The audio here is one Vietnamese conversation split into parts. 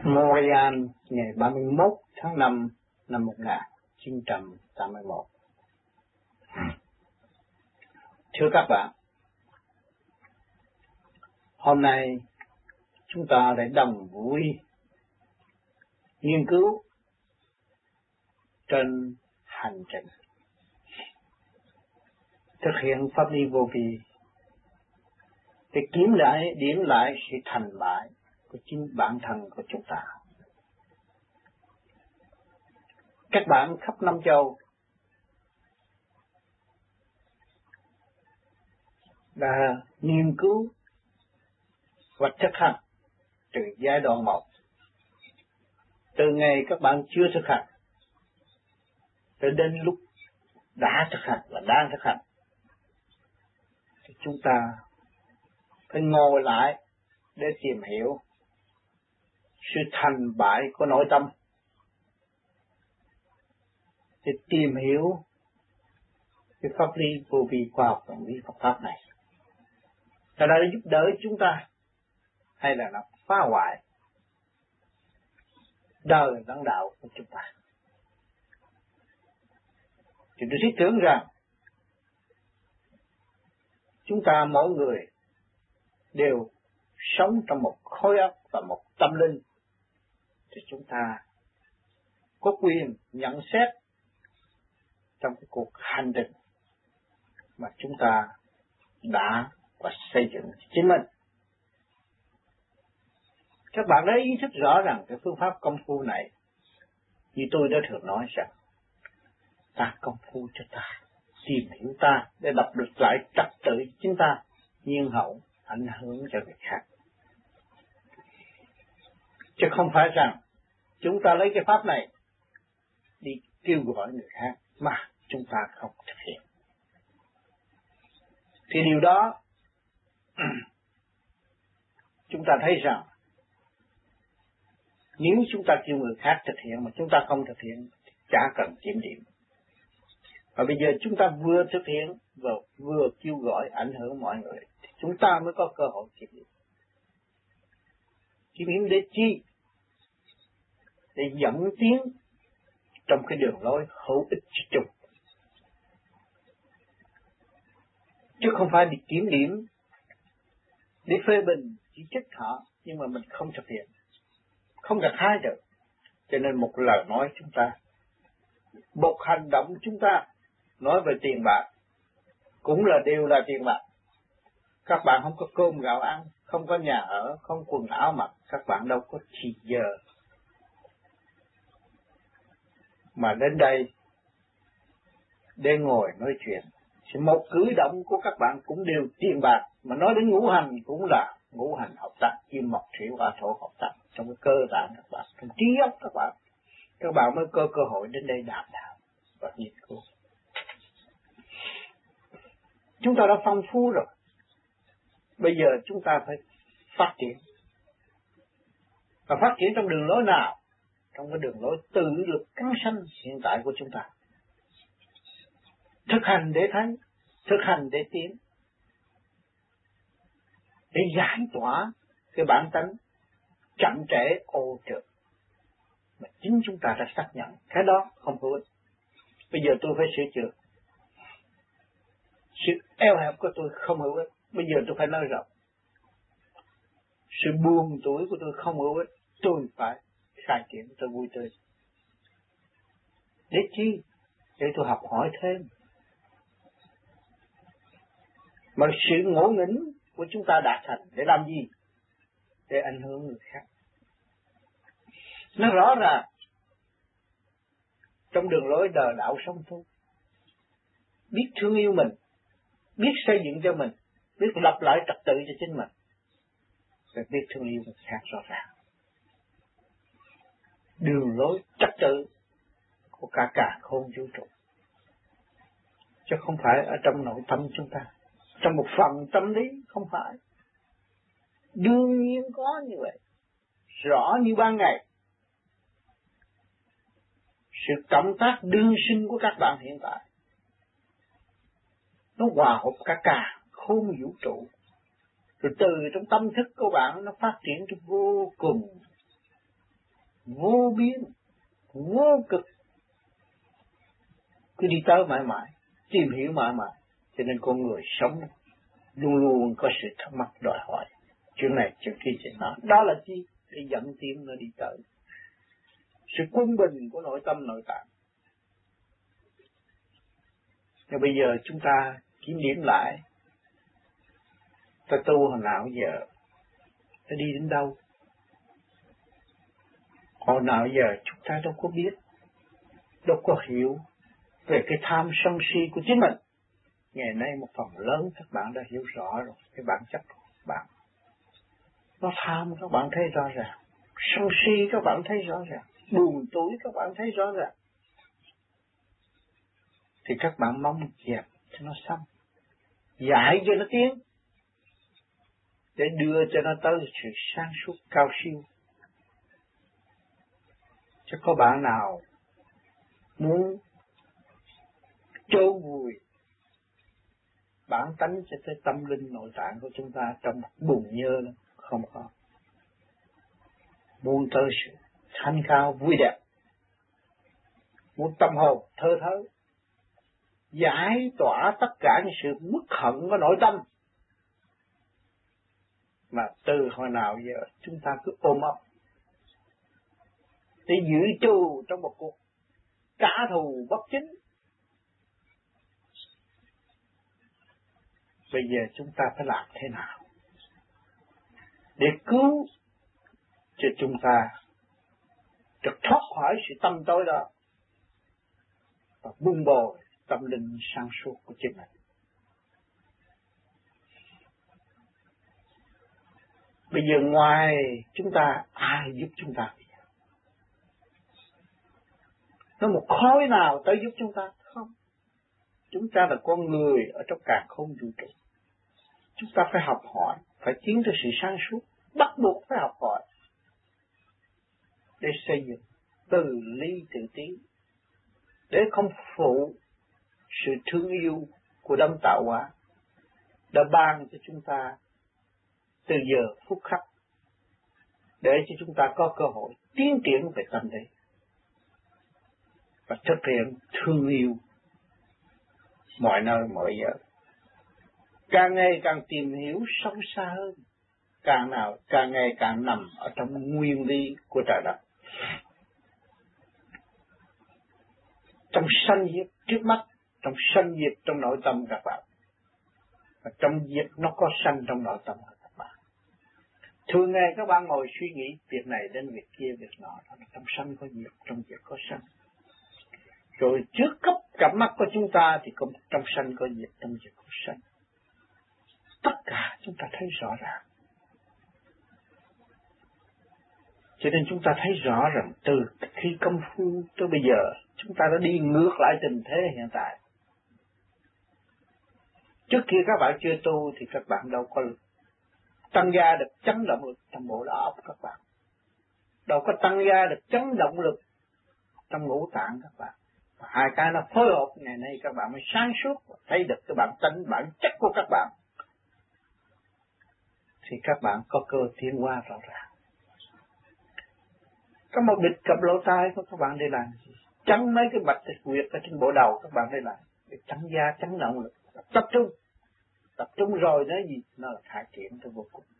Montreal ngày 31 tháng 5 năm 1981. Thưa các bạn, hôm nay chúng ta lại đồng vui nghiên cứu trên hành trình thực hiện pháp lý vô vi để điểm lại sự thành bại của chính bản thân của chúng ta. Các bạn khắp năm châu đã nghiên cứu và thực hành từ giai đoạn 1, từ ngày các bạn chưa thực hành tới đến lúc đã thực hành và đang thực hành, thì chúng ta phải ngồi lại để tìm hiểu sự thành bại của nội tâm, để tìm hiểu cái pháp lý vô vi khoa học và lý Phật pháp này. Nó đã giúp đỡ chúng ta hay là nó phá hoại đời lẫn đạo của chúng ta? Thì tôi thiết tưởng rằng chúng ta mỗi người đều sống trong một khối óc và một tâm linh, thì chúng ta có quyền nhận xét trong cái cuộc hành trình mà chúng ta đã và xây dựng chính mình. Các bạn đã ý thức rõ rằng cái phương pháp công phu này, như tôi đã thường nói rằng, ta công phu cho ta, tìm hiểu ta để đọc được lại trật tự chính ta, nhiên hậu ảnh hưởng cho người khác. Chứ không phải rằng chúng ta lấy cái pháp này đi kêu gọi người khác mà chúng ta không thực hiện. Thì điều đó chúng ta thấy rằng nếu chúng ta kêu người khác thực hiện mà chúng ta không thực hiện thì chả cần kiểm điểm. Và bây giờ chúng ta vừa thực hiện và vừa kêu gọi ảnh hưởng mọi người thì chúng ta mới có cơ hội kiểm điểm. Kiểm điểm để chi? Để dẫn tiến trong cái đường lối hữu ích cho chung, chứ không phải đi kiểm điểm để phê bình chỉ trích họ, nhưng mà mình không thực hiện, không gặt hái được. Cho nên một lời nói chúng ta, một hành động chúng ta nói về tiền bạc cũng đều là tiền bạc. Các bạn không có cơm gạo ăn, không có nhà ở, không quần áo mặc, các bạn đâu có thì giờ mà đến đây để ngồi nói chuyện. Một cử động của các bạn cũng đều tiền bạc, mà nói đến ngũ hành cũng là ngũ hành hợp tác, kim mộc thủy hỏa thổ hợp tác trong cái cơ bản các bạn, trong trí óc các bạn mới có cơ hội đến đây đàm đạo và nghiên cứu. Chúng ta đã phong phú rồi, bây giờ chúng ta phải phát triển. Và phát triển trong đường lối nào? Trong cái đường lối tự lực cắn sanh hiện tại của chúng ta. Thực hành để thấy, thực hành để tiến, để giải tỏa cái bản tánh chậm trễ ô trượt mà chính chúng ta đã xác nhận cái đó không hữu ích. Bây giờ tôi phải sửa chữa. Sự eo hẹp của tôi không hữu ích, bây giờ tôi phải nói rộng. Sự buồn tuổi của tôi không hữu ích, tôi phải khai triển, tôi vui tươi. Để chi? Để tôi học hỏi thêm. Mà sự ngỗ nghĩnh của chúng ta đạt thành để làm gì? Để ảnh hưởng người khác. Nó rõ ràng trong đường lối đời đạo sống tu, biết thương yêu mình, biết xây dựng cho mình, biết lập lại trật tự cho chính mình, và biết thương yêu người khác rõ ràng. Đường lối trật tự của cả khôn vũ trụ, chứ không phải ở trong nội tâm chúng ta, trong một phần tâm lý không phải. Đương nhiên có như vậy, rõ như ban ngày. Sự cộng tác đương sinh của các bạn hiện tại nó hòa hợp cả khôn vũ trụ, rồi từ trong tâm thức của bạn nó phát triển cho vô cùng vô biên, vô cực, cứ đi tới mãi mãi, tìm hiểu mãi mãi. Cho nên con người sống luôn luôn có sự thắc mắc đòi hỏi chuyện này chuyện kia chuyện đó. Đó là chi? Để dẫn tiến nó đi tới sự quân bình của nội tâm nội tạng. Nhưng bây giờ chúng ta kiểm điểm lại, ta tu hồi nào giờ, ta đi đến đâu? Hồi nào giờ chúng ta đâu có biết, đâu có hiểu về cái tham sân si của chính mình. Ngày nay một phần lớn các bạn đã hiểu rõ rồi cái bản chất của các bạn. Nó tham các bạn thấy rõ ràng, sân si các bạn thấy rõ ràng, buồn tối các bạn thấy rõ ràng. Thì các bạn mong dẹp cho nó xong, giải cho nó tiến, để đưa cho nó tới sự sáng suốt cao siêu. Chứ có bạn nào muốn chôn vùi bản tánh cho tới tâm linh nội tạng của chúng ta trong bùn nhơ đó? Không có. Muốn tới sự thanh cao vui đẹp, muốn tâm hồn thơ thớ, giải tỏa tất cả những sự uất hận của nội tâm mà từ hồi nào giờ chúng ta cứ ôm ấp để giữ trù trong một cuộc trả thù bất chính. Bây giờ chúng ta phải làm thế nào để cứu cho chúng ta được thoát khỏi sự tâm tối đó và vun bồi tâm linh sáng suốt của chính mình. Bây giờ ngoài chúng ta, ai giúp chúng ta? Có một khối nào tới giúp chúng ta? Không. Chúng ta là con người ở trong càn khôn vũ trụ. Chúng ta phải học hỏi, phải tiến tới sự sáng suốt, bắt buộc phải học hỏi để xây dựng từ ly tự tiến, để không phụ sự thương yêu của đấng tạo hóa đã ban cho chúng ta từ giờ phút khắc, để cho chúng ta có cơ hội tiến triển về tâm lý và thực hiện thương yêu mọi nơi mọi giờ. Càng ngày càng tìm hiểu sâu xa hơn, càng ngày càng nằm ở trong nguyên lý của trời đất. Trong sanh diệt trước mắt, trong sanh diệt trong nội tâm các bạn, và trong diệt nó có sanh trong nội tâm của các bạn. Thường ngày các bạn ngồi suy nghĩ việc này đến việc kia việc nọ, trong sanh có diệt, trong diệt có sanh. Rồi trước cấp cặp mắt của chúng ta thì cũng trong sanh có diệt, trong diệt có sanh. Tất cả chúng ta thấy rõ ràng. Cho nên chúng ta thấy rõ rằng từ khi công phu tới bây giờ, chúng ta đã đi ngược lại tình thế hiện tại. Trước kia các bạn chưa tu thì các bạn đâu có tăng gia được chấn động lực trong bộ đầu óc các bạn. Đâu có tăng gia được chấn động lực trong ngũ tạng các bạn. Và hai cái nó phối hợp, ngày nay các bạn mới sáng suốt và thấy được cái bản tánh, bản chất của các bạn. Thì các bạn có cơ tiến hóa rõ ràng. Có một bịch cặp lỗ tai của các bạn để làm gì? Chắn mấy cái bạch tuyệt quyệt ở trên bộ đầu các bạn để làm. Để chắn da, chắn động lực. Tập trung rồi nói gì? Nó là khai triển tới vô cùng.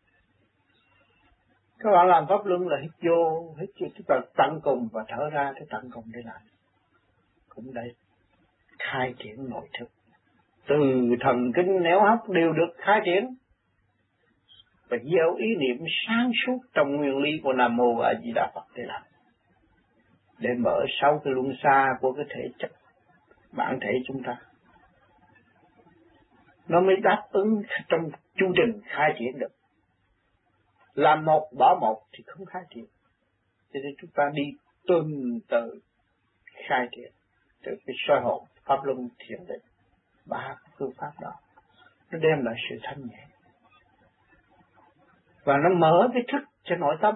Các bạn làm pháp luân là hít vô chúng ta tận cùng và thở ra tới tận cùng để làm. Cũng để khai triển nội thức. Từ thần kinh nẻo hấp đều được khai triển. Và gieo ý niệm sáng suốt trong nguyên lý của Nam Mô A Di Đà Phật để làm. Để mở 6 cái luân xa của cái thể chất bản thể chúng ta. Nó mới đáp ứng trong chu trình khai triển được. Làm một bỏ một thì không khai triển. Cho nên chúng ta đi tuần tự khai triển. Từ cái soi hồn, pháp luân, thiền định. 3 phương pháp đó. Nó đem lại sự thanh nhẹ. Và nó mở cái thức cho nội tâm.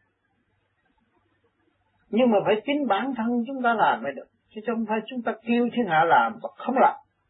Nhưng mà phải chính bản thân chúng ta làm mới được. Chứ không phải chúng ta kêu thiên hạ làm và không làm.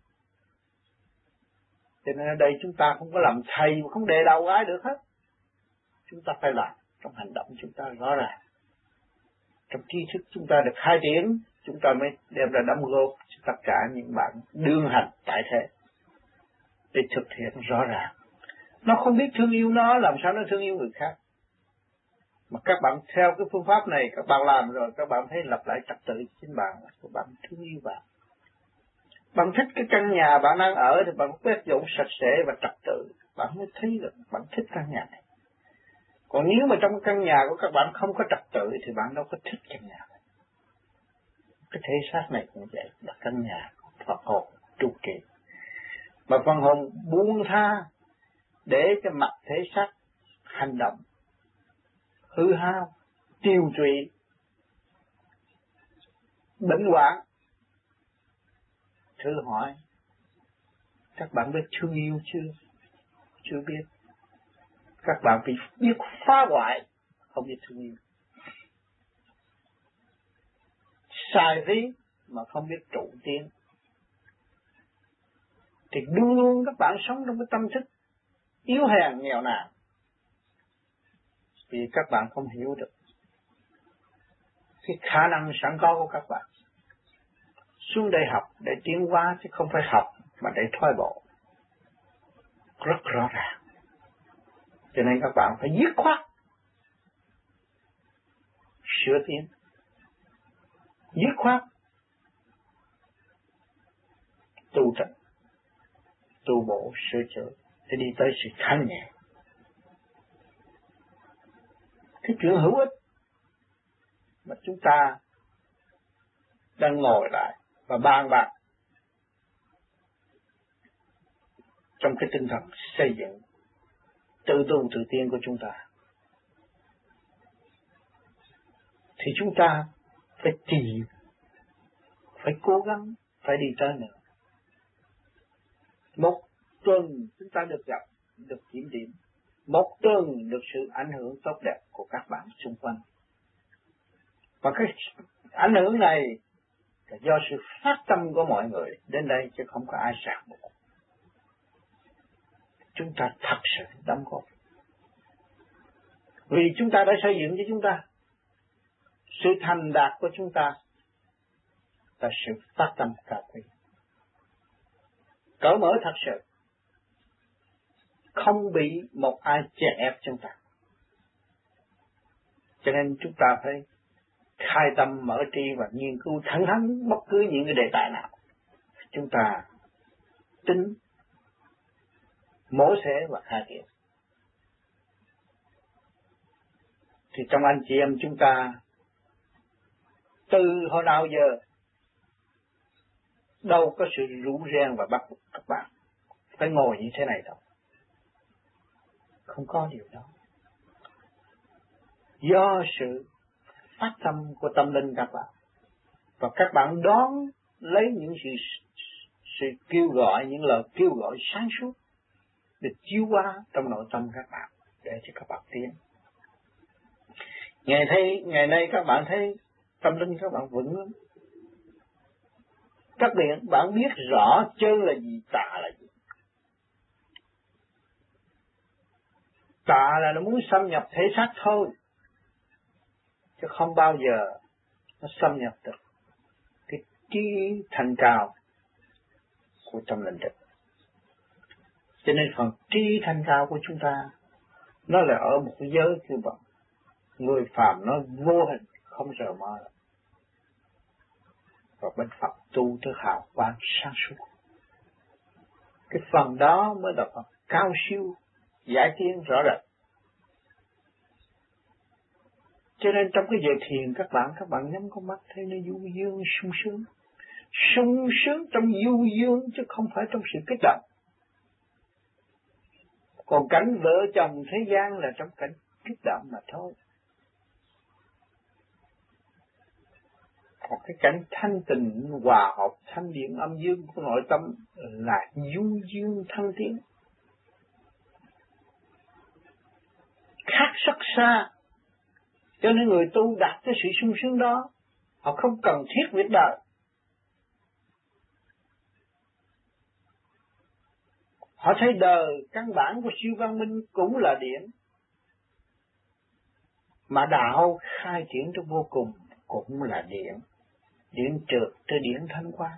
Cho nên ở đây chúng ta không có làm thầy mà không đề đầu ai được hết. Chúng ta phải làm trong hành động chúng ta rõ ràng. Trong tri thức chúng ta được khai triển, chúng ta mới đem ra đóng góp cho tất cả những bạn đương hành tại thế để thực hiện rõ ràng. Nó không biết thương yêu nó, làm sao nó thương yêu người khác. Mà các bạn theo cái phương pháp này, các bạn làm rồi, các bạn thấy lập lại trật tự chính bạn, các bạn thương yêu bạn. Bạn thích cái căn nhà bạn đang ở thì bạn quét dọn sạch sẽ và trật tự, bạn mới thấy được bạn thích căn nhà này. Còn nếu mà trong căn nhà của các bạn không có trật tự thì bạn đâu có thích căn nhà này. Cái thể xác này cũng vậy, là căn nhà của Phật hồn trụ trì. Mà phần hồn buông tha để cho mặt thể xác hành động hư hao, tiêu tụy, bệnh hoạn. Thử hỏi các bạn biết thương yêu chưa? Chưa biết. Các bạn bị biết phá hoại, không biết thương yêu. Xài phí mà không biết trụ tiến. Thì luôn luôn các bạn sống trong cái tâm thức yếu hèn nghèo nàn. Vì các bạn không hiểu được cái khả năng sẵn có của các bạn. Xuống đây học để tiến hóa chứ không phải học mà để thoái bộ. Rất rõ ràng. Cho nên các bạn phải dứt khoát sửa tiến, dứt khoát tu tập, tu bổ sửa chữa để đi tới sự thanh nhẹ. Cái chuyện hữu ích mà chúng ta đang ngồi lại và bàn bạc trong cái tinh thần xây dựng tự tu tự tiên của chúng ta, thì chúng ta phải tìm, phải cố gắng, phải đi tới nữa. Một tuần chúng ta được gặp, được kiểm điểm. Một tuần được sự ảnh hưởng tốt đẹp của các bạn xung quanh. Và cái ảnh hưởng này là do sự phát tâm của mọi người đến đây chứ không có ai ràng buộc. Chúng ta thật sự đóng góp. Vì chúng ta đã xây dựng cho chúng ta. Sự thành đạt của chúng ta là sự phát tâm cao quý. Cởi mở thật sự. Không bị một ai chèn ép chúng ta. Cho nên chúng ta phải khai tâm mở tri và nghiên cứu thẳng thắn bất cứ những cái đề tài nào. Chúng ta tính, mổ xẻ và khai triển. Thì trong anh chị em chúng ta, từ hồi nào giờ, đâu có sự rủ reng và bắt buộc các bạn phải ngồi như thế này đâu. Không có điều đó. Do sự phát tâm của tâm linh các bạn, và các bạn đón lấy những sự kêu gọi, những lời kêu gọi sáng suốt được chiếu qua trong nội tâm các bạn để cho các bạn tiến. Ngày nay các bạn thấy tâm linh các bạn vững lắm. Các bạn biết rõ chân là gì, tà là gì. Tà là nó muốn xâm nhập thể xác thôi, chứ không bao giờ nó xâm nhập được cái trí thanh cao của tâm linh được. Cho nên phần trí thanh cao của chúng ta nó là ở một cái giới như vậy. Người phàm nó vô hình, không rời mơ. Và bên Phật tu tới hào quang sáng suốt. Cái phần đó mới là phần cao siêu, giải tiến rõ rệt. Cho nên trong cái giờ thiền các bạn nhắm con mắt thấy nó du dương sung sướng. Sung sướng trong du dương chứ không phải trong sự kích động. Còn cảnh vợ chồng thế gian là trong cảnh kích động mà thôi. Còn cái cảnh thanh tịnh hòa hợp thanh điện âm dương của nội tâm là du dương thăng tiến. Khác rất xa. Cho nên người tu đạt cái sự sung sướng đó, họ không cần thiết việc đời. Họ thấy đời căn bản của siêu văn minh cũng là điển. Mà đạo khai triển trong vô cùng cũng là điển. Điển trượt tới điển thanh quan.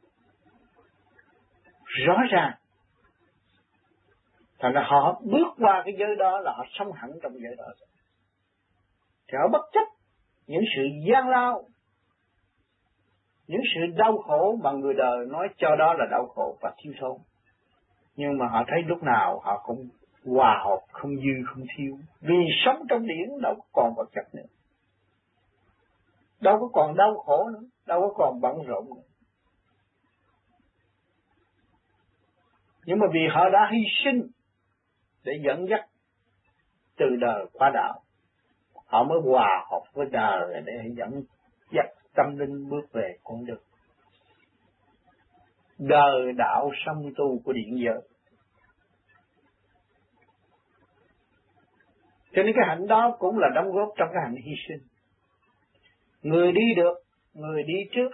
Rõ ràng. Thành ra họ bước qua cái giới đó là họ sống hẳn trong giới đó. Thì họ bất chấp những sự gian lao, những sự đau khổ mà người đời nói cho đó là đau khổ và thiếu thốn. Nhưng mà họ thấy lúc nào họ cũng hòa hợp, không dư không thiếu. Vì sống trong điển đâu có còn vật chất nữa. Đâu có còn đau khổ nữa, đâu có còn bận rộn nữa. Nhưng mà vì họ đã hy sinh để dẫn dắt từ đời qua đạo, họ mới hòa hợp với đời để dẫn dắt tâm linh bước về con đường đời đạo song tu của điện giới. Cho nên cái hạnh đó cũng là đóng góp trong cái hạnh hy sinh. Người đi được, người đi trước,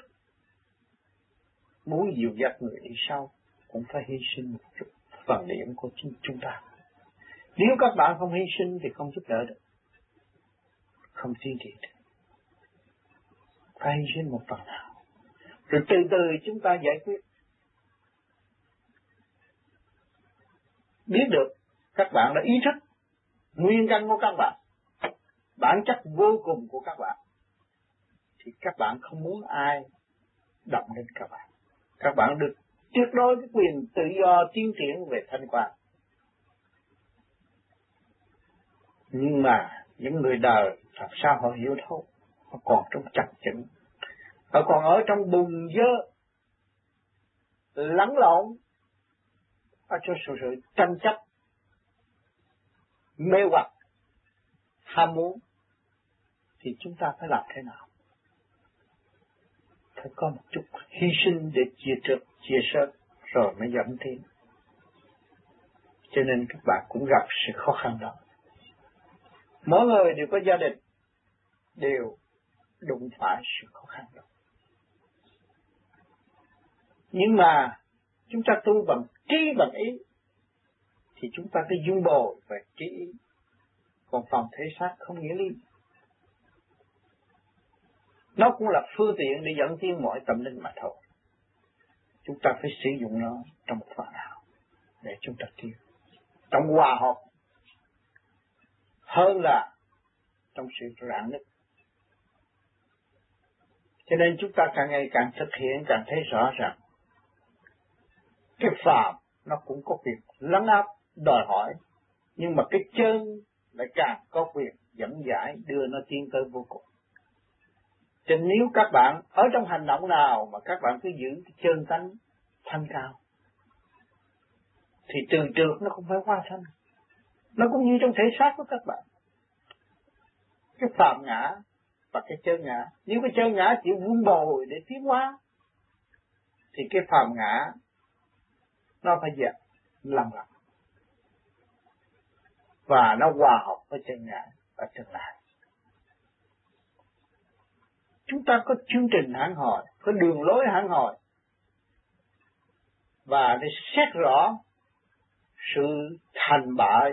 muốn dìu dắt người đi sau cũng phải hy sinh một chút phần điểm của chính chúng ta. Nếu các bạn không hy sinh thì không giúp đỡ được, không tiến triển được. Phải hy sinh một phần nào, rồi từ từ chúng ta giải quyết. Biết được các bạn đã ý thức nguyên căn của các bạn, bản chất vô cùng của các bạn, thì các bạn không muốn ai động đến các bạn. Các bạn được tuyệt đối cái quyền tự do tiến triển về thanh quan. Nhưng mà những người đời làm sao họ hiểu thấu? Họ còn trong chặt chẽ, họ còn ở trong bùn dơ, lẫn lộn, ở cho sự tranh chấp, mê hoặc, ham muốn. Thì chúng ta phải làm thế nào? Phải có một chút hy sinh để chia trượt, chia sớt, rồi mới dẫn tiến. Cho nên các bạn cũng gặp sự khó khăn đó. Mỗi người đều có gia đình, đều đụng phải sự khó khăn đó. Nhưng mà chúng ta tu bằng trí bằng ý, thì chúng ta cứ dung bồi về trí ý. Còn phần thể xác không nghĩa lý. Nó cũng là phương tiện để dẫn tiến mọi tâm linh mà thôi. Chúng ta phải sử dụng nó trong một phần nào để chúng ta tiến trong hòa hợp hơn là trong sự rạn nứt. Cho nên chúng ta càng ngày càng thực hiện, càng thấy rõ ràng cái phàm nó cũng có quyền lấn áp, đòi hỏi, nhưng mà cái chân lại càng có quyền dẫn giải, đưa nó tiến tới vô cùng. Cho nên nếu các bạn ở trong hành động nào mà các bạn cứ giữ cái chân tánh thanh cao, thì từ trượt nó cũng phải hóa thanh. Nó cũng như trong thể xác của các bạn. Cái phàm ngã và cái chân ngã. Nếu cái chân ngã chịu vun bồi để tiến hóa, thì cái phàm ngã nó phải dẹp lầm lầm. Và nó hòa hợp với chân ngã và tương lai. Chúng ta có chương trình hẳn hồi, có đường lối hẳn hồi. Và để xét rõ sự thành bại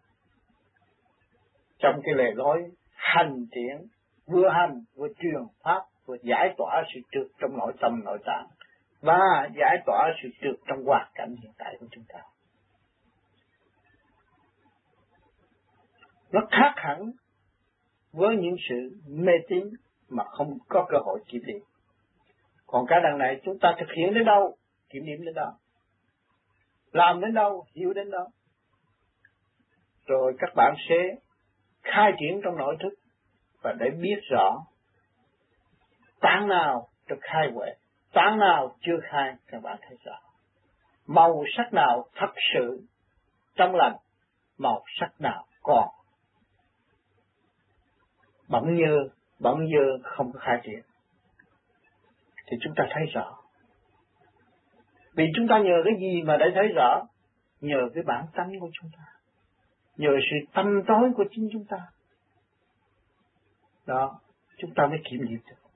trong cái lề lối hành triển, vừa hành, vừa truyền pháp, vừa giải tỏa sự trượt trong nội tâm nội tạng, và giải tỏa sự trượt trong hoàn cảnh hiện tại của chúng ta. Nó khác hẳn với những sự mê tín mà không có cơ hội kiểm điểm. Còn cái đằng này chúng ta thực hiện đến đâu, kiểm điểm đến đó. Làm đến đâu, hiểu đến đó. Rồi các bạn sẽ khai triển trong nội thức và để biết rõ tạng nào được khai huệ, tạng nào chưa khai, các bạn thấy rõ. Màu sắc nào thật sự trong lành, màu sắc nào còn bỗng nhơ không có khai triển, thì chúng ta thấy rõ. Vì chúng ta nhờ cái gì mà để thấy rõ? Nhờ cái bản tánh của chúng ta, nhờ sự tâm tối của chính chúng ta. Đó, chúng ta mới kiểm nghiệm được.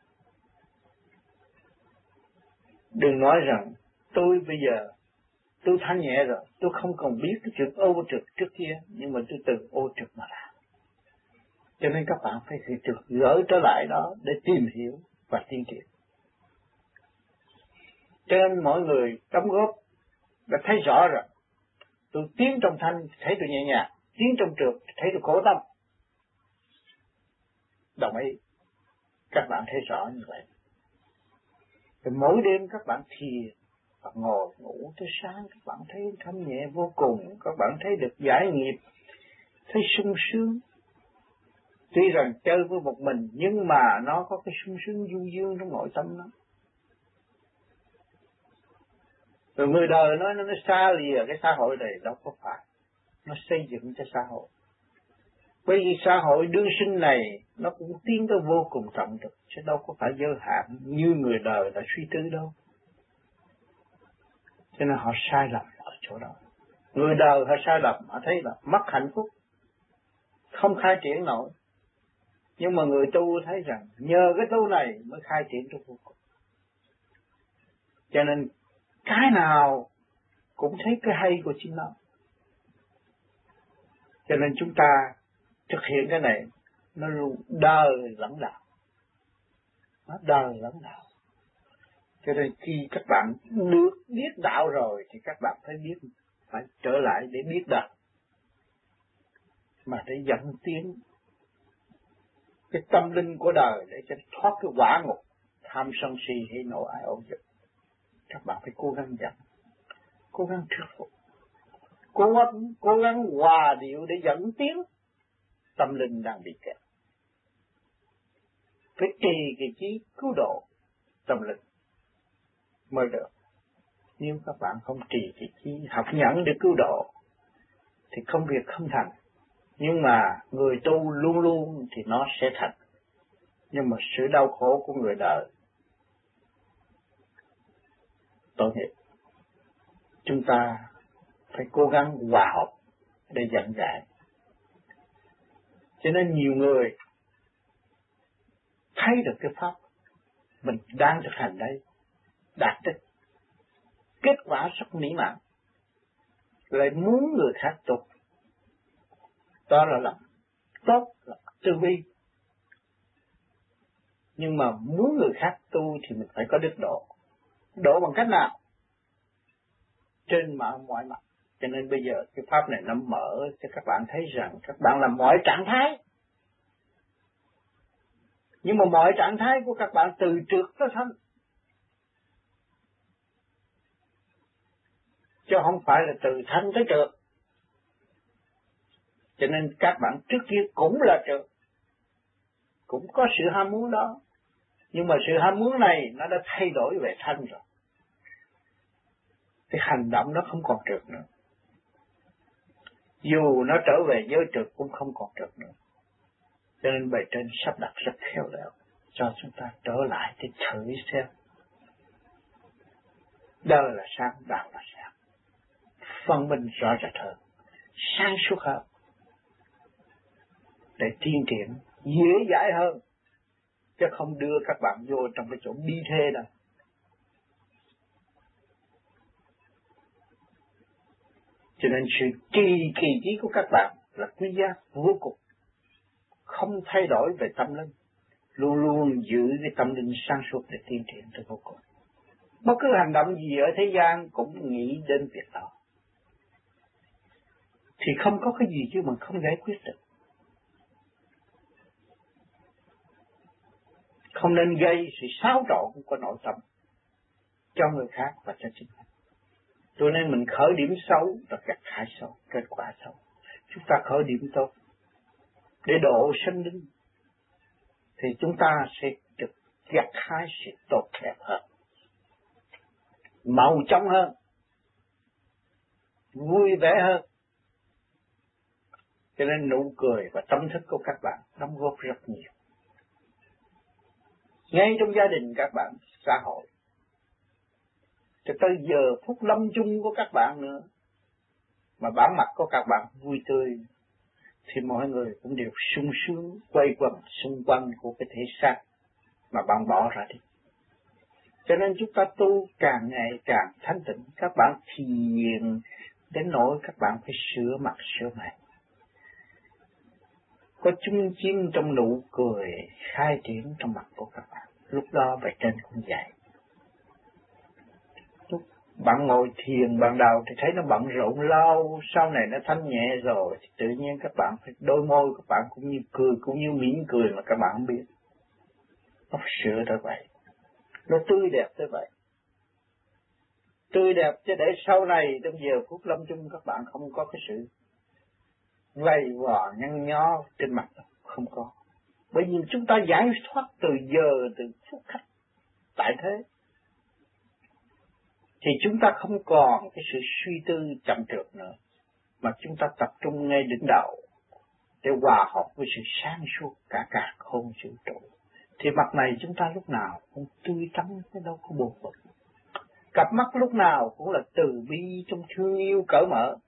Đừng nói rằng tôi bây giờ tôi thanh nhẹ rồi, tôi không còn biết cái chuyện ô trực trước kia, nhưng mà tôi từ ô trực mà làm. Cho nên các bạn phải được gỡ trở lại đó để tìm hiểu và tiến triển. Cho nên mọi người đóng góp đã thấy rõ rồi. Tôi tiến trong thanh thấy tôi nhẹ nhàng, tiến trong trượt thấy tôi khổ tâm. Đồng ý. Các bạn thấy rõ như vậy. Rồi mỗi đêm các bạn thiền và ngồi ngủ tới sáng, các bạn thấy thanh nhẹ vô cùng, các bạn thấy được giải nghiệp, thấy sung sướng. Tuy rằng chơi với một mình nhưng mà nó có cái sung sướng du dương trong nội tâm nó. Rồi người đời nói nó xa lìa cái xã hội này, đâu có phải. Nó xây dựng cho xã hội. Bởi vì xã hội đương sinh này nó cũng tiến tới vô cùng trọng được, chứ đâu có phải giới hạn như người đời đã suy tư đâu. Cho nên họ sai lầm ở chỗ đó. Người đời họ sai lầm, họ thấy là mất hạnh phúc, không khai triển nổi. Nhưng mà người tu thấy rằng nhờ cái tu này mới khai triển trong vô cùng. Cho nên cái nào cũng thấy cái hay của chính nó. Cho nên chúng ta thực hiện cái này nó luôn đời lẫn đạo. Nó đời lẫn đạo. Cho nên khi các bạn được biết đạo rồi thì các bạn phải biết, phải trở lại để biết đạo. Mà để dẫn tiến cái tâm linh của đời để cho thoát cái quả ngục tham sân si hay nộ ái ôn dục. Các bạn phải cố gắng dẫn, cố gắng thuyết phục, cố gắng hòa điệu để dẫn tiến tâm linh đang bị kẹt. Phải trì cái chí cứu độ tâm linh mới được. Nếu các bạn không trì cái chí học nhẫn để cứu độ thì công việc không thành. Nhưng mà người tu luôn luôn thì nó sẽ thành. Nhưng mà sự đau khổ của người đời tội nghiệp. Chúng ta phải cố gắng hòa hợp để dẫn dạy. Cho nên nhiều người thấy được cái pháp mình đang thực hành đây, đạt được kết quả rất mỹ mãn, lại muốn người khác tốt. Đó là làm tốt, là tư vi. Nhưng mà muốn người khác tu thì mình phải có đức độ. Độ bằng cách nào? Trên mọi mặt. Cho nên bây giờ cái pháp này nó mở cho các bạn thấy rằng các bạn làm mọi trạng thái. Nhưng mà mọi trạng thái của các bạn từ trượt tới thanh. Chứ không phải là từ thanh tới trượt. Cho nên các bạn trước kia cũng là trượt. Cũng có sự ham muốn đó. Nhưng mà sự ham muốn này nó đã thay đổi về thanh rồi. Cái hành động nó không còn trượt nữa. Dù nó trở về giới trượt cũng không còn trượt nữa. Cho nên bề trên sắp đặt rất khéo léo cho chúng ta trở lại để thử xem. Đời là sáng, đạo là sáng. Phân minh rõ rệt hơn, sáng suốt hơn, để tiến triển dễ dãi hơn, chứ không đưa các bạn vô trong cái chỗ bi thê đâu. Cho nên sự kỳ trí của các bạn là quý giá vô cùng, không thay đổi về tâm linh, luôn luôn giữ cái tâm linh sáng suốt để tiến triển tới vô cùng. Bất cứ hành động gì ở thế gian cũng nghĩ đến việc đó, thì không có cái gì chứ mà không giải quyết được. Không nên gây sự xáo trộn của nội tâm cho người khác và cho chính mình. Cho nên mình khởi điểm xấu và gặt hái xấu, kết quả xấu. Chúng ta khởi điểm tốt để độ sinh linh thì chúng ta sẽ được gặt hái sự tốt đẹp hơn, màu trong hơn, vui vẻ hơn. Cho nên nụ cười và tâm thức của các bạn đóng góp rất nhiều. Ngay trong gia đình các bạn, xã hội, cho tới giờ phút lâm chung của các bạn nữa, mà bản mặt của các bạn vui tươi, thì mọi người cũng đều sung sướng quay quần xung quanh của cái thể xác mà bạn bỏ ra đi. Cho nên chúng ta tu càng ngày càng thanh tịnh. Các bạn thiền đến nỗi các bạn phải sửa mặt sửa mày. có chung chim trong nụ cười khai triển trong mặt của các bạn. Lúc đó bề trên cũng vậy. Lúc bạn ngồi thiền ban đầu thì thấy nó bận rộn lâu, sau này nó thanh nhẹ rồi thì tự nhiên các bạn phải đôi môi các bạn cũng như cười, cũng như mỉm cười mà các bạn không biết. Nó sửa tới vậy, nó tươi đẹp tới vậy. Tươi đẹp cho để sau này trong giờ phút lâm chung các bạn không có cái sự vầy vò nhăn nhó trên mặt, không có. Bởi vì chúng ta giải thoát từ giờ, từ phút khắc tại thế, thì chúng ta không còn cái sự suy tư chậm trượt nữa, mà chúng ta tập trung ngay đỉnh đầu để hòa hợp với sự sáng suốt cả càn khôn vũ trụ. Thì mặt này chúng ta lúc nào cũng tươi tắn, chứ đâu có buồn bực. Cặp mắt lúc nào cũng là từ bi trong thương yêu cởi mở.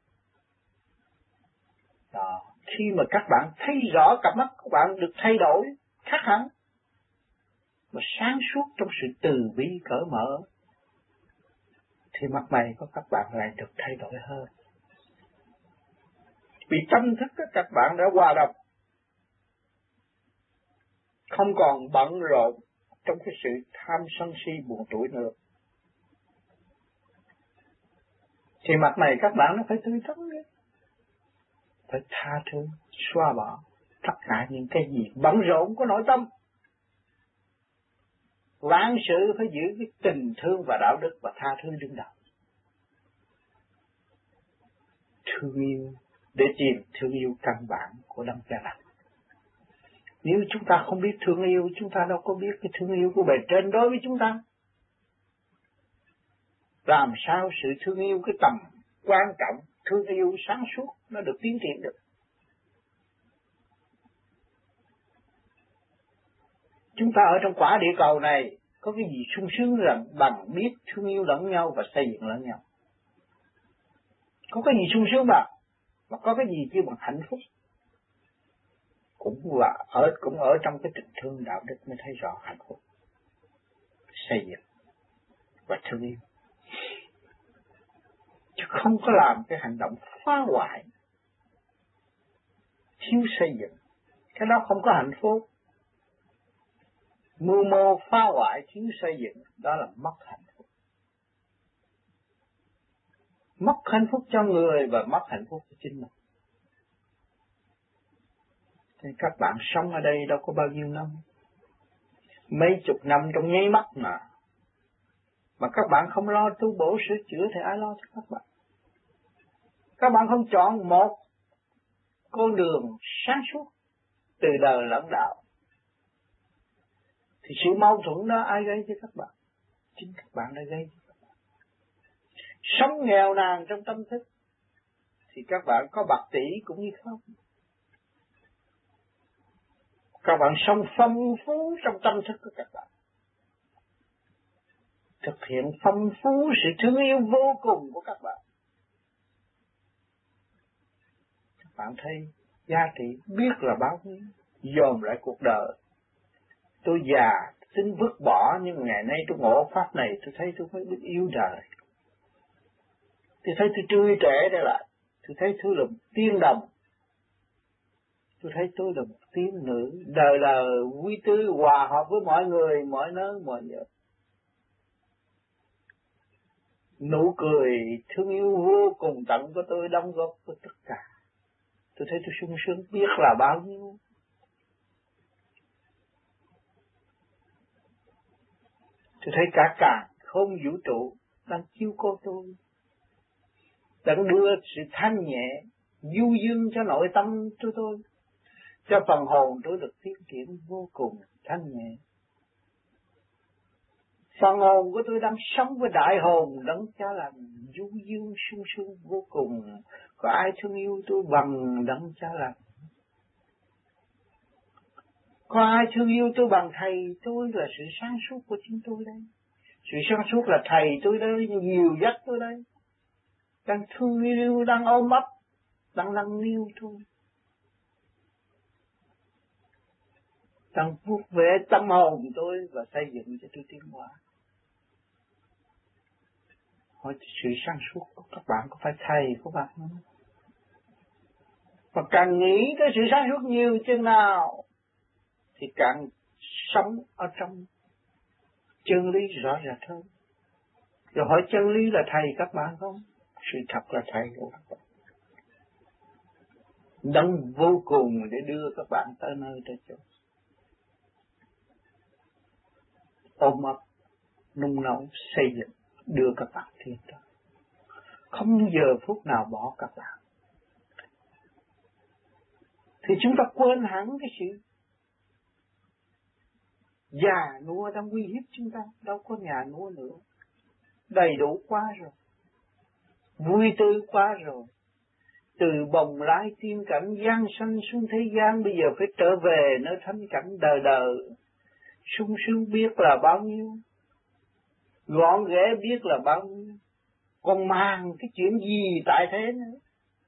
Đó. Khi mà các bạn thấy rõ cặp mắt của bạn được thay đổi, khác hẳn, mà sáng suốt trong sự từ bi cởi mở, thì mặt mày của các bạn lại được thay đổi hơn. Vì tâm thức của các bạn đã hòa đồng, không còn bận rộn trong cái sự tham sân si buồn tuổi nữa. Thì mặt mày các bạn nó phải tươi tắn nữa, phải tha thứ, xóa bỏ tất cả những cái gì bận rộn của nội tâm. Vạn sự phải giữ cái tình thương và đạo đức và tha thứ đứng đầu. Thương yêu để tìm thương yêu căn bản của Đấng Cha Lành. Nếu chúng ta không biết thương yêu, chúng ta đâu có biết cái thương yêu của bề trên đối với chúng ta. Làm sao sự thương yêu cái tầm quan trọng, thương yêu sáng suốt nó được tiến triển được. Chúng ta ở trong quả địa cầu này có cái gì sung sướng rằng bằng biết thương yêu lẫn nhau và xây dựng lẫn nhau. Có cái gì sung sướng mà có cái gì chứ bằng hạnh phúc. Cũng ở trong cái tình thương đạo đức mới thấy rõ hạnh phúc, xây dựng và thương yêu. Chứ không có làm cái hành động phá hoại, thiếu xây dựng. Cái đó không có hạnh phúc. Mưu mô phá hoại thiếu xây dựng, đó là mất hạnh phúc. Mất hạnh phúc cho người và mất hạnh phúc cho chính mình. Thì các bạn sống ở đây đâu có bao nhiêu năm, mấy chục năm trong nháy mắt mà các bạn không lo tu bổ sửa chữa thì ai lo cho các bạn? Các bạn không chọn một con đường sáng suốt từ đời lẫn đạo, thì sự mâu thuẫn đó ai gây cho các bạn? Chính các bạn đã gây cho các bạn. Sống nghèo nàn trong tâm thức thì các bạn có bạc tỷ cũng như không. Các bạn sống phong phú trong tâm thức của các bạn, thực hiện phong phú sự thương yêu vô cùng của các bạn. Các bạn thấy giá trị biết là bao nhiêu, dồn lại cuộc đời. Tôi già, tính vứt bỏ, nhưng ngày nay tôi ngộ pháp này, tôi thấy tôi mới biết yêu đời. Tôi thấy tôi tươi trẻ trở lại, tôi thấy tôi là tiên đồng. Tôi thấy tôi là một tiên nữ, đời đời quý tư hòa hợp với mọi người, mọi nơi, mọi giờ. Nụ cười thương yêu vô cùng tận của tôi đóng góp với tất cả. Tôi thấy tôi sung sướng biết là bao nhiêu. Tôi thấy cả càn khôn vũ trụ đang chiếu cố tôi, đang đưa sự thanh nhẹ, du dương cho nội tâm của tôi, cho phần hồn tôi được tiến triển vô cùng thanh nhẹ. Phần hồn của tôi đang sống với đại hồn Đấng Cha Lành, du dương sung sướng vô cùng. Có ai thương yêu tôi bằng Đấng Cha Lành? Có ai thương yêu tôi bằng thầy tôi là sự sáng suốt của chính tôi đây? Sự sáng suốt là thầy tôi đây, nhiều dắt tôi đây. Đang thương yêu, đang ôm ấp, đang nâng niu tôi. Đang vuốt ve tâm hồn tôi và xây dựng cho tôi tiến hóa. Hỏi sự sáng suốt của các bạn có phải thầy của bạn không? Mà càng nghĩ tới sự sáng suốt nhiều chừng nào thì càng sống ở trong chân lý rõ rệt hơn. Rồi hỏi chân lý là thầy các bạn không? Sự thật là thầy của các bạn. Đấng vô cùng để đưa các bạn tới nơi tới chỗ. Ôm ấp, nung nấu, xây dựng, đưa các bạn tiến tới. Không giờ phút nào bỏ các bạn. Thì chúng ta quên hẳn cái sự già nua đang uy hiếp chúng ta. Đâu có nhà nua nữa. Đầy đủ quá rồi. Vui tươi quá rồi. Từ bồng lai tiên cảnh giang sanh xuống thế gian, bây giờ phải trở về nơi thánh cảnh đời đời. Sung sướng biết là bao nhiêu, gọn ghẽ biết là bao nhiêu, còn màng cái chuyện gì tại thế nữa.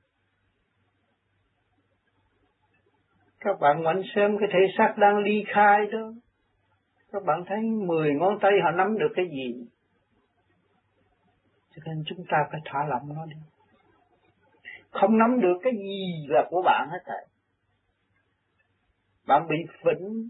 Các bạn ngoảnh xem cái thể xác đang ly khai đó, các bạn thấy 10 ngón tay họ nắm được cái gì. Cho nên chúng ta phải thả lỏng nó đi. Không nắm được cái gì là của bạn hết thảy. Bạn bị phỉnh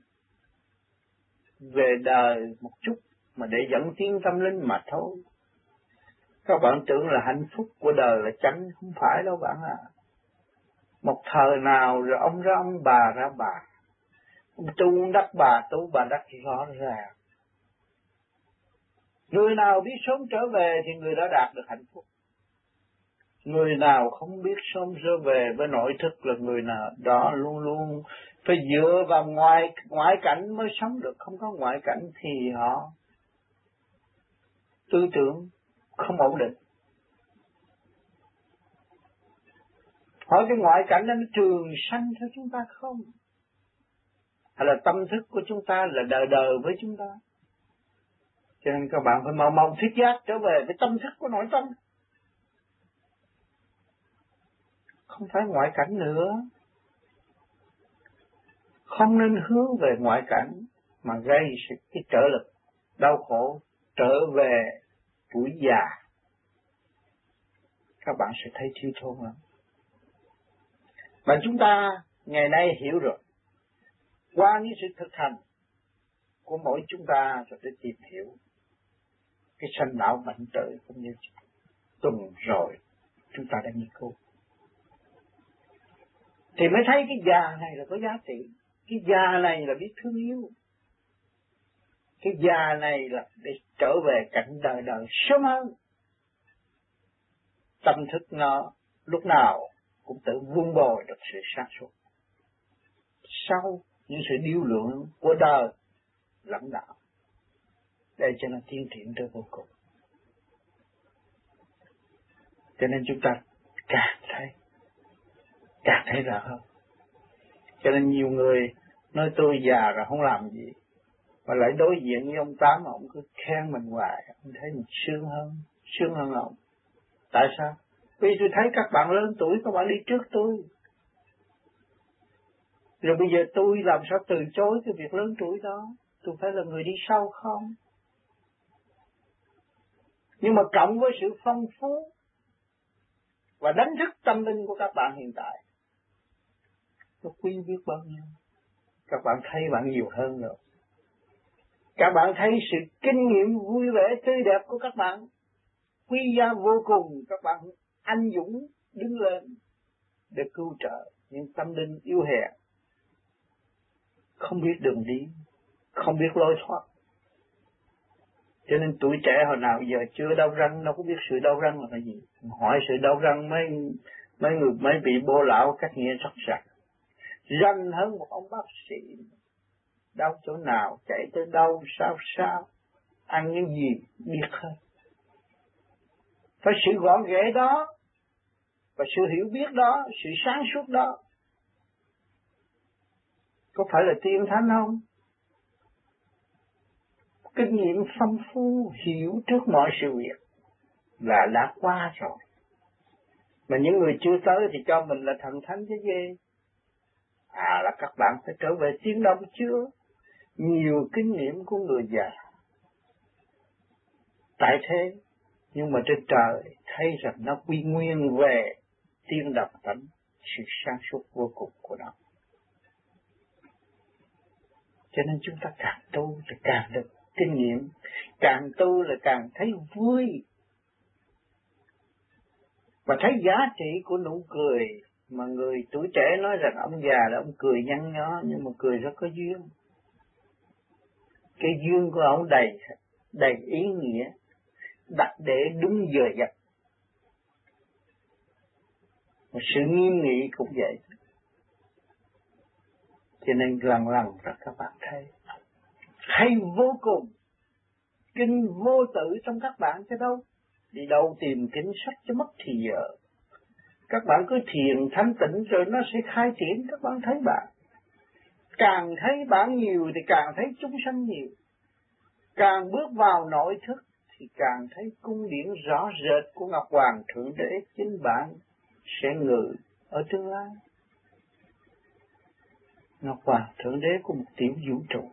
về đời một chút mà để dẫn tiến tâm linh mà thôi. Các bạn tưởng là hạnh phúc của đời là chánh, không phải đâu bạn ạ. Một thời nào rồi ông ra ông, bà ra bà. Ông tu đắc bà đắc rõ ràng. Người nào biết sớm trở về thì người đó đạt được hạnh phúc. Người nào không biết sớm trở về với nội thức là người nào đó luôn luôn phải dựa vào ngoại cảnh mới sống được. Không có ngoại cảnh thì họ tư tưởng không ổn định. Hỏi cái ngoại cảnh đó nó trường sanh cho chúng ta không? Hay là tâm thức của chúng ta là đời đời với chúng ta? Cho nên các bạn phải mau mau thiết giác trở về với tâm thức của nội tâm. Không phải ngoại cảnh nữa. Không nên hướng về ngoại cảnh mà gây cái trở lực, đau khổ, trở về tuổi già. Các bạn sẽ thấy thiếu thốn lắm. Mà chúng ta ngày nay hiểu rồi. Qua những sự thực hành của mỗi chúng ta rồi để tìm hiểu cái sanh lão bệnh tử cũng như tuần rồi chúng ta đã nghiên cứu. Thì mới thấy cái già này là có giá trị. Cái già này là biết thương yêu. Cái già này là để trở về cảnh đời đời sớm hơn. Tâm thức nó lúc nào cũng tự vun bồi được sự sáng suốt. Sau những sự điêu luyện của đời lãnh đạo. Để cho nó tiến triển tới vô cùng. Cho nên chúng ta càng thấy rõ hơn. Cho nên nhiều người nói tôi già rồi không làm gì. Mà lại đối diện với ông Tám, ông cứ khen mình hoài. Ông thấy mình sướng hơn ông. Tại sao? Vì tôi thấy các bạn lớn tuổi, các bạn đi trước tôi. Rồi bây giờ tôi làm sao từ chối cái việc lớn tuổi đó? Tôi phải là người đi sau không? Nhưng mà cộng với sự phong phú và đánh thức tâm linh của các bạn hiện tại, nó quý biết bao nhiêu. Các bạn thấy bạn nhiều hơn rồi. Các bạn thấy sự kinh nghiệm vui vẻ tươi đẹp của các bạn quý giá vô cùng. Các bạn anh dũng đứng lên để cứu trợ những tâm linh yếu hèn, không biết đường đi, không biết lối thoát. Cho nên tuổi trẻ hồi nào giờ chưa đau răng, đâu có biết sự đau răng là cái gì. Hỏi sự đau răng mấy người mới bị bô lão cách nghĩa rất rành. Rành hơn một ông bác sĩ. Đau chỗ nào, chạy tới đâu, sao, ăn những gì, biết hết. Phải sự gọn ghẽ đó, và sự hiểu biết đó, sự sáng suốt đó. Có phải là tiên thánh không? Kinh nghiệm phong phú, hiểu trước mọi sự việc là đã qua rồi. Mà những người chưa tới thì cho mình là thần thánh chứ ghê. Là các bạn phải trở về tiến đông chưa? Nhiều kinh nghiệm của người già. Tại thế, nhưng mà trên trời thấy rằng nó quy nguyên về tiên đồng tánh, sự sáng suốt vô cùng của nó. Cho nên chúng ta càng tu thì càng được kinh nghiệm, càng tu là càng thấy vui, và thấy giá trị của nụ cười. Mà người tuổi trẻ nói rằng ông già là ông cười nhăn nhó, nhưng mà cười rất có duyên. Cái duyên của ông đầy ý nghĩa, đặt để đúng giờ giấc. Một sự nghiêm nghị cũng vậy. Cho nên lần các bạn thấy hay vô cùng, kinh vô tử trong các bạn chứ đâu. Đi đâu tìm kinh sách cho mất thì giờ. Các bạn cứ thiền thanh tịnh rồi nó sẽ khai triển. Các bạn thấy bạn, càng thấy bạn nhiều thì càng thấy chúng sanh nhiều. Càng bước vào nội thức thì càng thấy cung điển rõ rệt của Ngọc Hoàng Thượng Đế. Chính bạn sẽ ngự ở tương lai. Ngọc Hoàng Thượng Đế của một tiểu vũ trụ,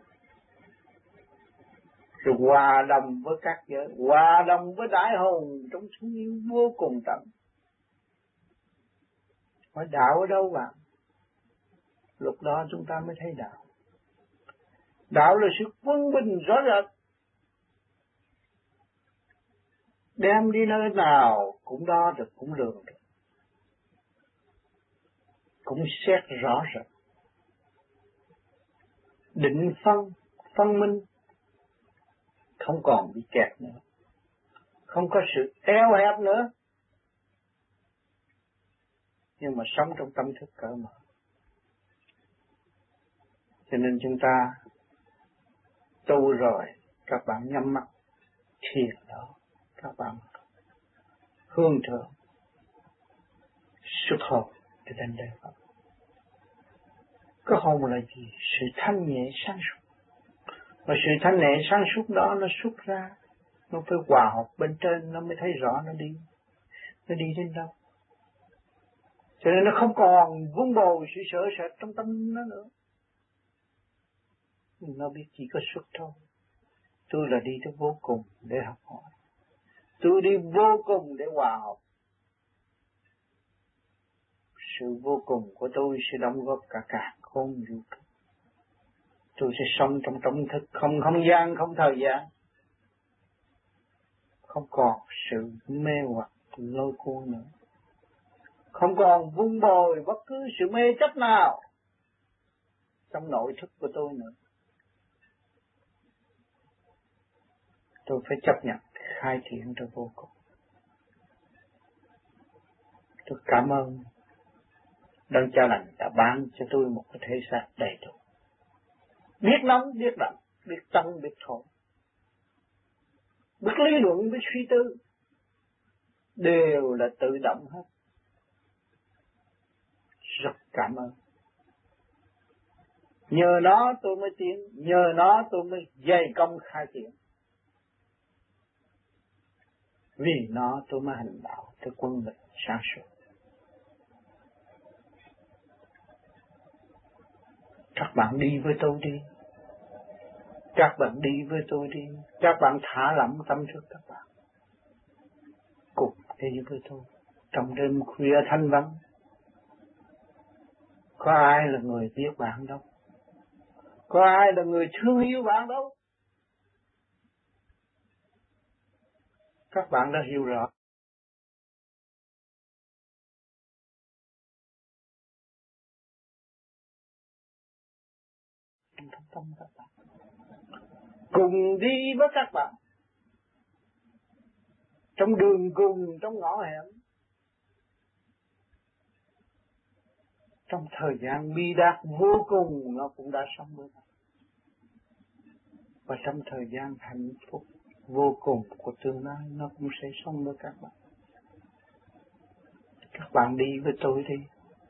rồi hòa đồng với các giới, hòa đồng với đại hồn trong thương yêu vô cùng tận. Hỏi đạo ở đâu bạn? Lúc đó chúng ta mới thấy đạo. Đạo là sự quân bình rõ rệt. Đem đi nơi nào cũng đo được, cũng lường được, cũng xét rõ rệt. Định phân minh, không còn bị kẹt nữa, không có sự eo hẹp nữa, nhưng mà sống trong tâm thức cởi mở. Cho nên chúng ta tu rồi, các bạn nhắm mắt thiền đó, các bạn hương thượng xuất hồn để đến đây. Cái hồn là gì? Sự thanh nhẹ sáng suốt. Và sự thanh nhẹ sáng suốt đó nó xuất ra, nó phải hòa hợp bên trên, nó mới thấy rõ nó đi đến đâu. Cho nên nó không còn vun bồi sự sợ sệt trong tâm nó nữa. Nó biết chỉ có xuất thôi. Tôi là đi tới vô cùng để học hỏi. Tôi đi vô cùng để hòa hợp. Sự vô cùng của tôi sẽ đóng góp cả càn khôn vũ trụ. Tôi sẽ sống trong tâm thức, không không gian, không thời gian. Không còn sự mê hoặc lôi cuốn nữa. Không còn vun bồi bất cứ sự mê chấp nào trong nội thức của tôi nữa. Tôi phải chấp nhận khai triển cho vô cùng. Tôi cảm ơn Đấng Cha Lành đã ban cho tôi một cái thể xác đầy đủ. Biết nóng, biết lạnh, biết trong, biết thổ. Biết lý luận, biết suy tư. Đều là tự động hết. Rất cảm ơn. Nhờ nó tôi mới tiến, nhờ nó tôi mới dày công khai triển. Vì nó tôi mới hành đạo tới quân bình sáng suốt. Các bạn đi với tôi đi. Các bạn đi với tôi đi. Các bạn thả lỏng tâm thức các bạn. Cùng đi với tôi. Trong đêm khuya thanh vắng. Có ai là người biết bạn đâu. Có ai là người thương yêu bạn đâu. Các bạn đã hiểu rõ. Trong tâm các bạn. Cùng đi với các bạn. Trong đường cùng, trong ngõ hẻm. Trong thời gian bi đát vô cùng nó cũng đã sống với bạn. Và trong thời gian hạnh phúc vô cùng của tương lai nó cũng sẽ sống với các bạn. Các bạn đi với tôi đi.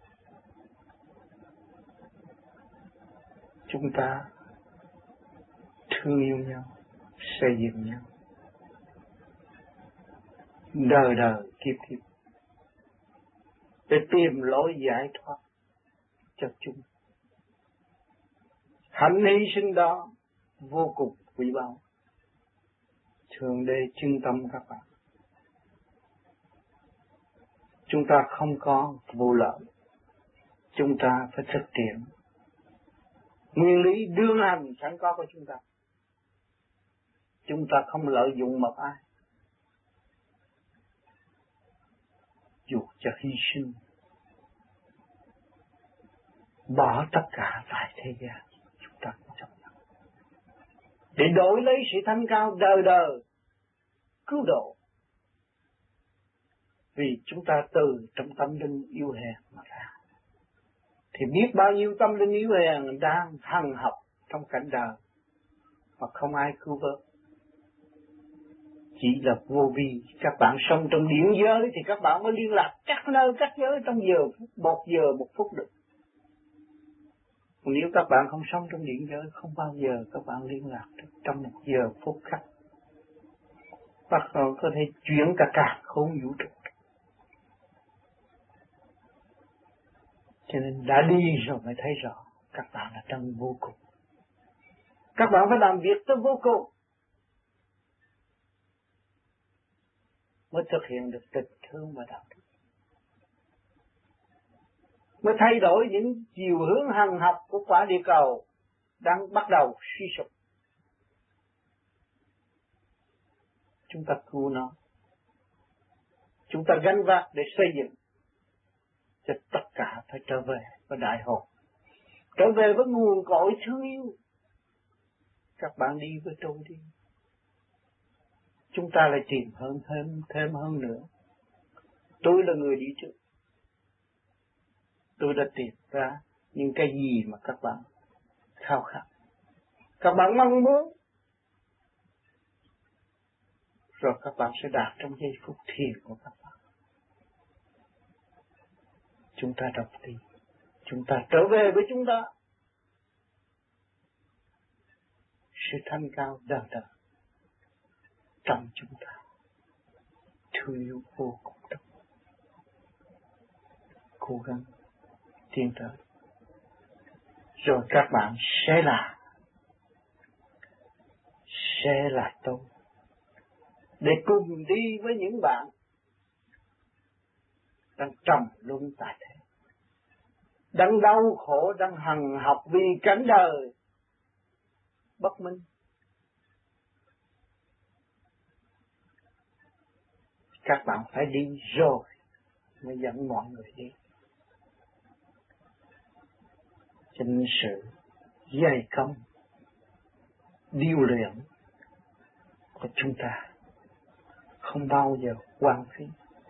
Chúng ta thương yêu nhau, xây dựng nhau. Đời đời kiếp kiếp. Để tìm lối giải thoát cho chúng. Hạnh hy sinh đó vô cùng quý báu. Thượng Đế chứng tâm các bạn. Chúng ta không có vô lợi. chúng ta phải thực hiện nguyên lý đương hành sẵn có của chúng ta. Chúng ta không lợi dụng một ai, dù cho hy sinh, bỏ tất cả tại thế gian, chúng ta cũng chấp nhận để đổi lấy sự thanh cao đời đời cứu độ. Vì chúng ta từ trong tâm linh yêu hèn mà ra, thì biết bao nhiêu tâm linh yếu hèn đang hằng học trong cảnh đời mà không ai cứu vớt. Chỉ là vô vi. Các bạn sống trong điển giới thì các bạn mới liên lạc các nơi các giới trong giờ một phút được. Nếu các bạn không sống trong điển giới, không bao giờ các bạn liên lạc được trong một giờ phút khắc. Bắt đầu có thể chuyển cả càn khôn vũ trụ. Cho nên đã đi rồi mới thấy rõ các bạn là trong vô cùng. Các bạn phải làm việc tới vô cùng mới thực hiện được tình thương và đạo đức, mới thay đổi những chiều hướng hằng học của quả địa cầu đang bắt đầu suy sụp. Chúng ta cứu nó, chúng ta gánh vác để xây dựng, cho tất cả phải trở về với đại hồn, trở về với nguồn cội thương yêu. Các bạn đi với tôi đi, chúng ta lại tìm thêm hơn nữa. Tôi là người đi trước, tôi đã tìm ra những cái gì mà các bạn khao khát, các bạn mong muốn, rồi các bạn sẽ đạt trong giây phút thiền của các bạn. Chúng ta đọc đi, chúng ta trở về với chúng ta. Sự thanh cao đời đời trong chúng ta, thương yêu vô cùng đất. Cố gắng tiến tới, rồi các bạn sẽ là tôi, để cùng đi với những bạn đang trầm luân tại thế, đang đau khổ, đang hằng học vì cảnh đời bất minh. Các bạn phải đi rồi mới dẫn mọi người đi. Cho nên sự dày công điêu luyện của chúng ta không bao giờ hoang phí.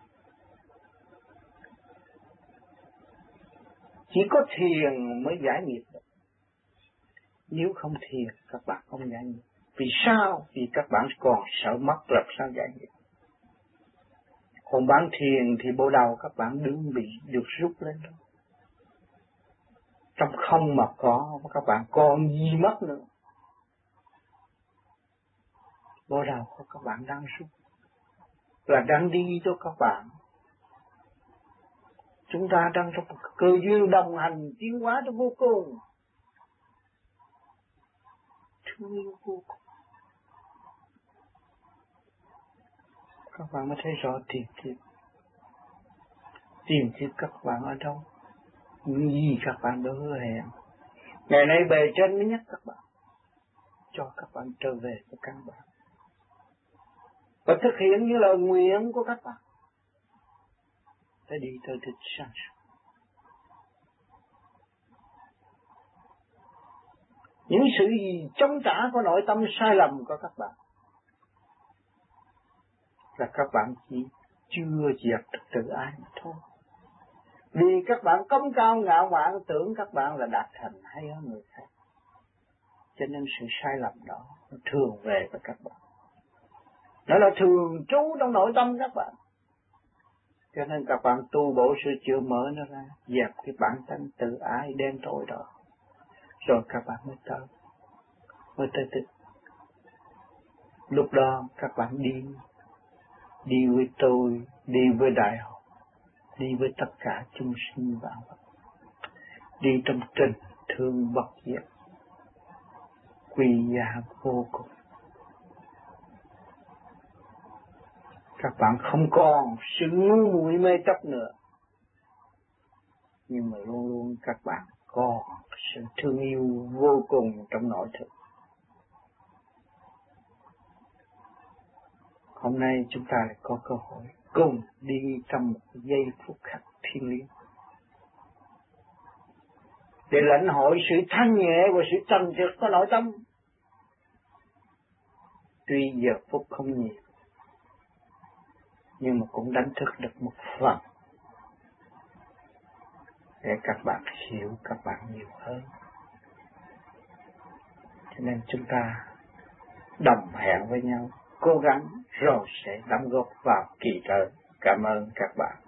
Chỉ có thiền mới giải nghiệp được. Nếu không thiền các bạn không giải nghiệp. Vì sao? Vì các bạn còn sợ mất, làm sao giải nghiệp. Còn bạn thiền thì bộ đầu các bạn đừng bị được rút lên đâu. Trong không mà có, các bạn còn gì mất nữa. Bộ đầu của các bạn đang rút, là đang đi cho các bạn. Chúng ta đang trong một cơ duyên đồng hành tiến hóa trong vô cùng. Thương yêu vô cùng. Các bạn mới thấy rõ tiền kiếp. Tiền kiếp các bạn ở đâu? Những gì các bạn đã hứa hẹn. Ngày nay bề trên mới nhắc các bạn, cho các bạn trở về với căn bản và thực hiện những lời nguyện của các bạn để đi tới đích sáng suốt. Những sự gì chống trả của nội tâm sai lầm của các bạn là các bạn chỉ chưa diệt được tự ái mà thôi. Vì các bạn công cao ngạo mạn tưởng các bạn là đạt thành hay hơn người khác. Cho nên sự sai lầm đó nó thường về với các bạn. Nó là thường trú trong nội tâm các bạn. Cho nên các bạn tu bổ sửa chữa mở nó ra, dẹp cái bản thân tự ái đen tối đó. Rồi các bạn mới tới đích. Lúc đó các bạn đi với tôi, đi với đại học, đi với tất cả chúng sinh vạn vật, đi trong tình thương bất diệt, quý giá vô cùng. Các bạn không còn sự ngu muội mê chấp nữa. nhưng mà luôn luôn các bạn có sự thương yêu vô cùng trong nội thức. Hôm nay chúng ta lại có cơ hội cùng đi trong một giây phút khắc thiêng liêng để lãnh hội sự thanh nhẹ và sự trần trực của nội tâm. Tuy giờ phút không nhiều, nhưng mà cũng đánh thức được một phần để các bạn hiểu các bạn nhiều hơn. Cho nên chúng ta đồng hẹn với nhau, cố gắng rồi sẽ đóng góp vào kỳ tới. Cảm ơn các bạn.